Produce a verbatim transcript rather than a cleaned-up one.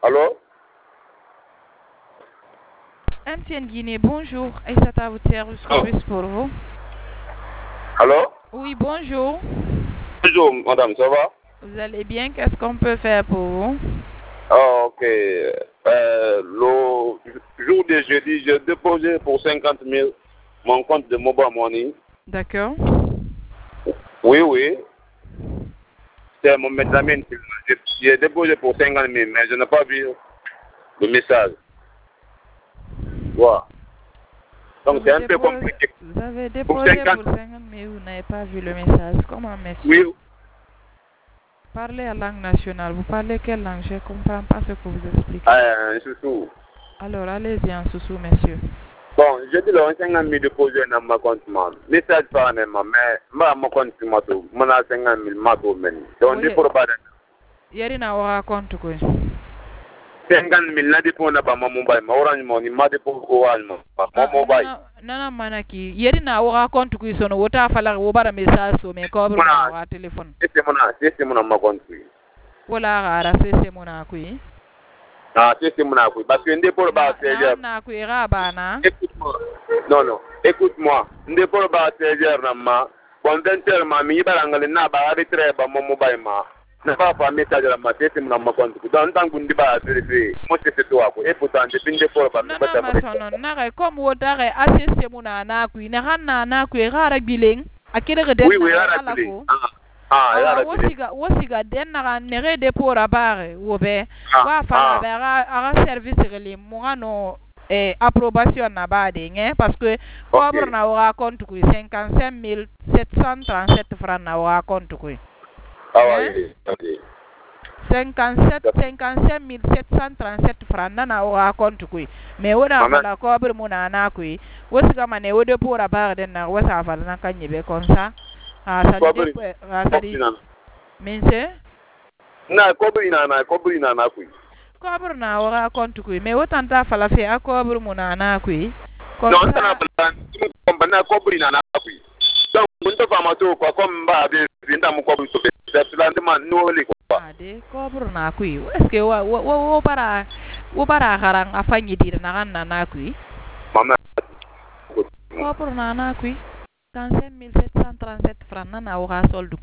Allô? M T N Guinée, bonjour. Aïssata, votre service service pour vous. Allô? Oui, bonjour. Bonjour, madame, ça va? Vous allez bien? Qu'est-ce qu'on peut faire pour vous? Ah, ok. Euh, le jour de jeudi, j'ai déposé pour cinquante mille mon compte de Mobile Money. D'accord. Oui, oui. C'est mon médecin. J'ai déposé pour cinquante mille, mais je n'ai pas vu le message. Voilà. Donc c'est un peu compliqué. Vous avez déposé pour cinquante mille, vous n'avez pas vu le message. Comment, monsieur? Oui. Parlez en langue nationale. Vous parlez quelle langue? Je ne comprends pas ce que vous expliquez. Euh, Soussou. Alors, allez-y en Soussou, monsieur. Bon, je dis le cinquante mille déposé dans ma compte. Message pas même, mais ma mon compte mato, mon cinquante mille mato men. Donc il faut pas. Yeri na wa compte ko. cinquante mille na déposé na ba mon mobile, ma orange money, ma déposé ko alma, ma mobile. Nana manaki. Yeri na wa compte ko sono wota fala wo bara message so me ko bra wa téléphone. C'est mon c'est mon ma compte. Wala gara c'est mon ko. Ah, c'est mon ko parce que ndépôt ba seize na ko ira bana. Écoute-moi. Non non, écoute-moi. Ndépôt ba seize heures na ma. Bon vingt heures ma mi barangale na ba arbitre ba mon mobile ma. Na pas pas message la ma c'est mon ma compte. Dans tant que ndi ba vérifier. Moi c'est toi ko. Et pourtant depuis ndépôt ba na ba ta. Na ga comme wota ga assiste mon na ko na hanna na ko ira bileng. Akire ga den na ko. Ah, ya rabi. Wosiga wosiga den na nere dépôt rabare wo be. Wa fa ba aga service rele mo no eh, approbation na bade hein, parce que cobre na wa compte ku cinquante-cinq mille sept cent trente-sept francs na wa compte ku. Ah oui, OK. cinquante-sept cinquante-cinq mille sept cent trente-sept francs na wa compte ku. Mais wona la cobre mo na na ku. Wosiga mane wode pour abare den na wasa fa na kanye be comme ça. Ah ça dit ah ça dit. Monsieur? Na cobre ina na cobre ina na ku. Cobre na wa compte ku mais autant ta fala fait à cobre mon na ku non ça na na cobre na na ku donc on te fama to ko comme ba be vinda mu cobre to c'est l'endement no le ko ah de cobre na ku est-ce que wa wa para wa para harang afanyi dir na kan na ku mama cobre na na ku cinquante-cinq mille sept cent trente-sept francs na na wa soldu